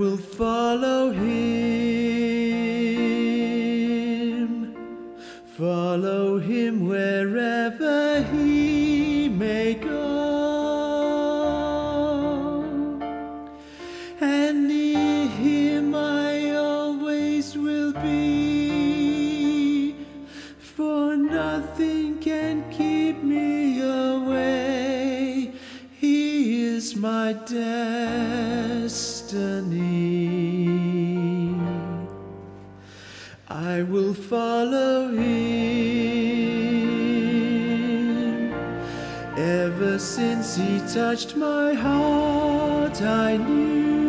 will follow him wherever he may go, and near him I always will be, for nothing can keep me away. He is my destiny. I will follow him. Ever since he touched my heart, I knew